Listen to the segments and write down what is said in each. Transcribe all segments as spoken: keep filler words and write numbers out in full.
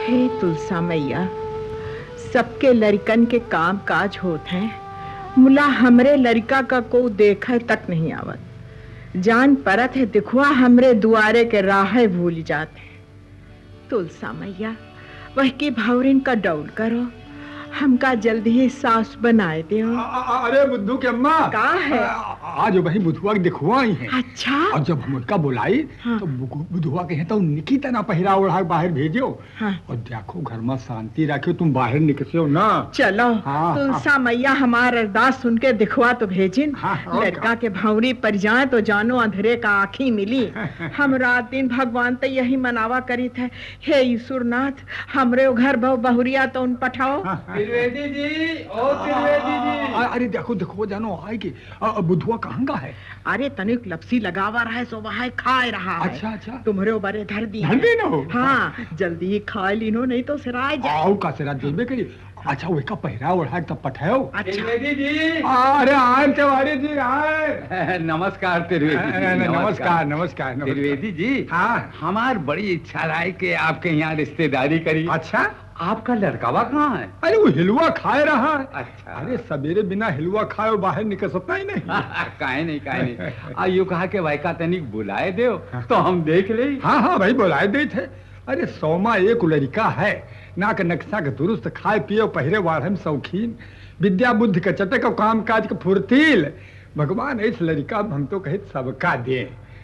हे तुलसा मैया, सबके लड़कन के काम काज होत हैं, मुला हमरे लड़का का को देखे तक नहीं आवत। जान परत है दिखवा हमरे दुआरे के राहे भूल जाते। तुलसा मैया वह की भावरिन का डौल करो, हमका जल्दी ही सास बनाए दे। अरे बुद्धू की अम्मा का है? आज वही बुधुआ के दिखवा ही है। अच्छा। और जब हम उनका बुलाई हाँ। तो बुधुआ के हैं तो निकी तना पहरा ओढ़ा बाहर भेजो हाँ। और देखो घर में शांति रखो, तुम बाहर निकलो ना। चलो हाँ, तुलसा हाँ। मैया हमारा अरदास सुन के दिखवा तो भेजिन। हाँ, लड़का के भावरी पर जाए तो जानो अंधेरे का आँखी मिली। हम रात दिन भगवान तो यही मनावा करी थे, हे ईश्वरनाथ हमरे घर बहु बहुरिया तो उन पठाओ। त्रिवेदी जी, ओ त्रिवेदी जी। अरे देखो देखो जानो आएगी। बुधुआ कहाँ का है? अरे तनिक लपसी लगावा रहा है सो वहाँ खाए रहा है। अच्छा अच्छा। तुम्हारे बरे धर दी धर दी ना हो। हाँ जल्दी ही खा लीनो नहीं तो सिराय जाए। आओ का सिरा देबे करी। अच्छा वो का पहरा ओढ़ा तब पठाओ। अच्छा। त्रिवेदी जी। अरे आए तिवारी जी आए। नमस्कार त्रिवेदी जी। नमस्कार नमस्कार। त्रिवेदी जी हाँ हमार बड़ी इच्छा रहा कि आपके यहाँ रिश्तेदारी करी। अच्छा। आपका लड़कावा कहाँ है? अरे वो हिलवा खाए रहा है। अच्छा। अरे सवेरे बिना हिलवा खाए वो बाहर निकल सकता ही नहीं। काहे नहीं काहे नहीं। आ यूँ कहा कि भाई का तनिक बुलाए दे तो हम देख ले। हाँ हाँ भाई बुलाए दे थे। अरे सौमा एक लड़का है, ना के नक्शा के दुरुस्त, खाए पियो पहरे वाढ़ में शौकीन, विद्या बुद्धि का चटक और काम काज का फुर्तील। भगवान इस लड़का हम तो कहे सबका दे।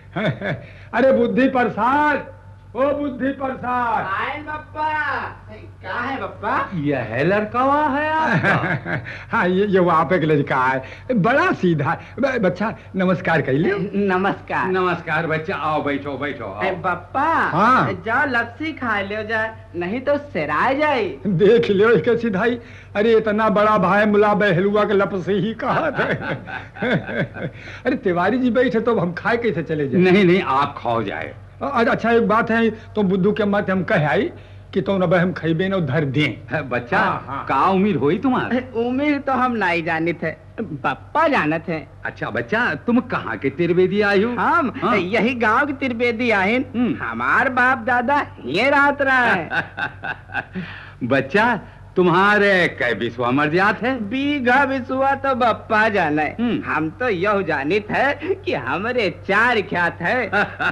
अरे बुद्धि प्रसाद, ओ बुद्धि प्रसाद। बप्पा क्या है बप्पा? यह है लड़कावा है आपका? हाँ ये ये वहाँ पे एक लड़का है, बड़ा सीधा है। बच्चा नमस्कार कर लियो। नमस्कार। नमस्कार बच्चा, आओ बैठो बैठो आओ। बप्पा हाँ। जाओ लपसी खा लियो जाए, नहीं तो सिराय जाए। देख लियो इसके सीधाई। अरे इतना बड़ा भाई मुला बहलुआ के लप से ही कहा था। अरे तिवारी जी बैठे तो हम खाए कैसे चले जाए? नहीं नहीं आप खाओ जाए। अच्छा एक बात है, तो बुद्धू के मत हम कह आई कि तो न हम खइबे न उधर दें। बच्चा हाँ, हाँ। का उम्र होई तुम्हारे? उम्र तो हम नहीं जाने थे, बप्पा जानत है। अच्छा बच्चा तुम कहाँ के त्रिवेदी आए हो? हम हाँ। यही गांव की त्रिवेदी आहिन। हम्म। हमार बाप दादा ये रात रहा है। बच्चा तुम्हारे कै विश्वा मर्यात है? बीघा विश्वा तो बप्पा जाने। हम्म। हम तो यह जानित है कि हमारे चार ख्यात है।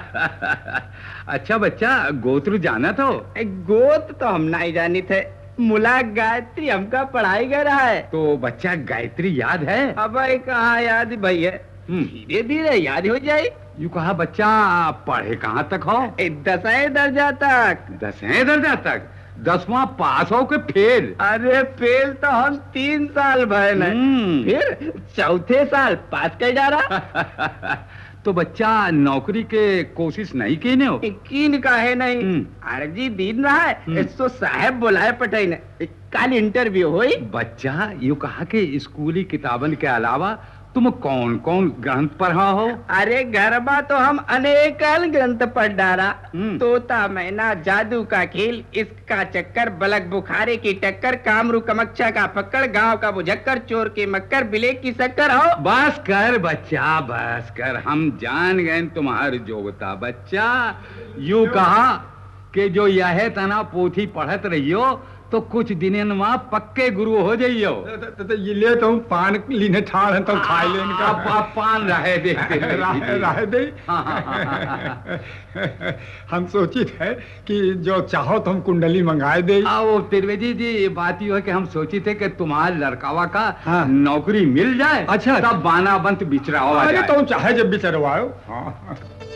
अच्छा बच्चा गोत्र जाना तो? गोत तो हम नहीं जानित है, मुला गायत्री हमका पढ़ाई कर रहा है। तो बच्चा गायत्री याद है? अब कहाँ याद भैया, धीरे धीरे याद हो जाए। यू कहा बच्चा पढ़े कहाँ तक हो? दसवें दर्जा तक। दसवें दर्जा तक? दसवां पास हो के फेल? अरे फेल तो हम तीन साल भय नहीं, फिर चौथे साल पास कर जा रहा। तो बच्चा नौकरी के कोशिश नहीं की ने हो? कीन का है नहीं, अर्जी दिन रहा है तो साहब बुलाए पटे ने, कल इंटरव्यू हुई। बच्चा यू कहा कि स्कूली किताबन के अलावा तुम कौन कौन ग्रंथ पढ़ा हो? अरे गरबा तो हम अनेक ग्रंथ पढ़ डाला। तोता मैना, जादू का खेल, इसका चक्कर, बलक बुखारे की टक्कर, कामरू कमक्षा का पकड़, गांव का बुझक्कर, चोर के मक्कर, बिले की शक्कर हो। बस कर बच्चा बस कर, हम जान गए तुम्हारी जोगता। बच्चा यू कहा कि जो यह तना पोथी पढ़त रहियो तो कुछ दिन वहाँ पक्के गुरु हो जाइयो। तो, तो ये ले तो पान लीने ठाड़ है तो खाए लेने का। आप, आप पान रहे दे रहे, रहे दे। हाँ, हाँ, हाँ, हाँ। हम सोचित है कि जो चाहो तो हम कुंडली मंगाए दे। वो त्रिवेदी जी बात यू है कि हम सोची थे कि तुम्हारे लड़कावा का हाँ। नौकरी मिल जाए। अच्छा तब बाना बंत बिचराओ। अरे तो चाहे जब बिचरवाओ। हाँ।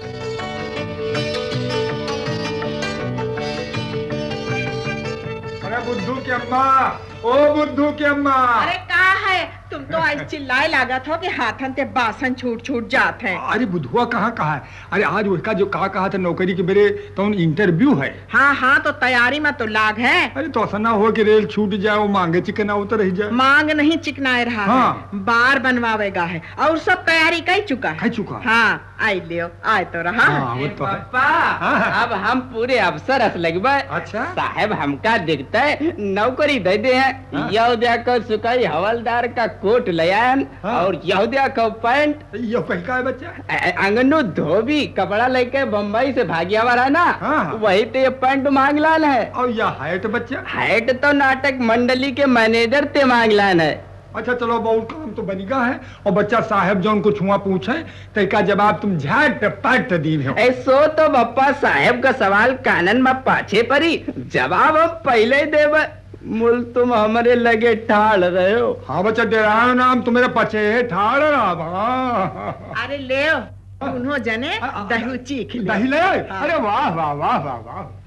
बुद्धू की अम्मा, ओ बुद्धू की अम्मा। अरे का है, तुम तो आज चिल्लाए लागत हो कि हाथन ते बासन छूट छूट जात हैं। अरे बुधुआ कहाँ कहा है? अरे आज उसका जो कहा कहा था नौकरी के मेरे तो इंटरव्यू है। हाँ हाँ तो तैयारी में तो लाग है। अरे तो ऐसा ना हो कि रेल छूट जाए, वो मांगे चिकना उतर रही जाए। मांग नहीं चिकनाए रहा हाँ। है, बार बनवावेगा है और सब तैयारी कर चुका है। कर चुका? हाँ आई लियो, आए तो रहा। हाँ, वो तो है। पापा अब हम पूरे अफसर अस लगबे। अच्छा साहब हमका दिखता है नौकरी दे दे हैं। यो देखो सुकाई हवलदार का को कोट लयान हाँ। और यहूदिया का पैंट यो कहीं का है बच्चा? अंगनो धोबी कपड़ा लेके बम्बई से भागिया वाला ना, हाँ। वही तो ये पैंट मांगलान है। और यह हैट बच्चा? हैट तो नाटक मंडली के मैनेजर ते मांगलान है। अच्छा चलो बहुत काम तो बनिगा है। और बच्चा साहब जो उनको छुआ पूछे तो का जवाब तुम झट पट दी हो। ऐसो तो बप्पा साहब का सवाल कानन में पाछे परी, जवाब हम पहले ही देव। मुल तुम हमारे लगे ठाड़ रहे हो। हाँ बच्चा डेरा नाम तुम्हारे पचे ठाड़ रहा। अरे ले उन्हों जने दही चीख ले। दही ले? अरे वाह वाह वाह वाह वाह।